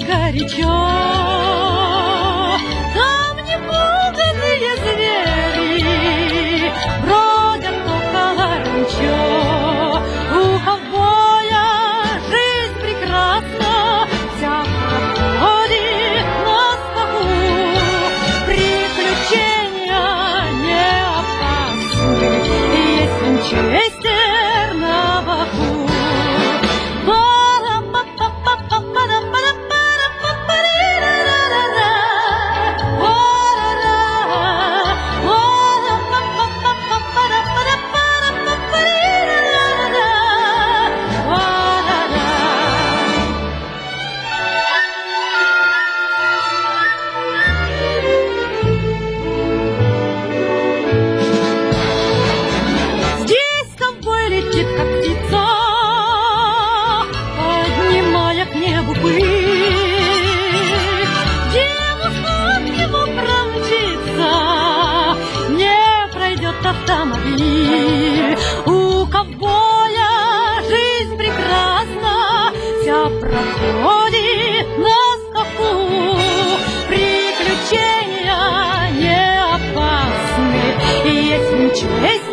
горячо, там непуганные звери бродят около ранчо. У ковбоя жизнь прекрасна, вся проходит на скаку. Приключения не опасны, есть винчестер на боку. Как птица, поднимая к небу пыль, девушка к нему промчится, не пройдет автомобиль. У ковбоя жизнь прекрасна, вся проходит на скаку. Приключения не опасны, есть винчестер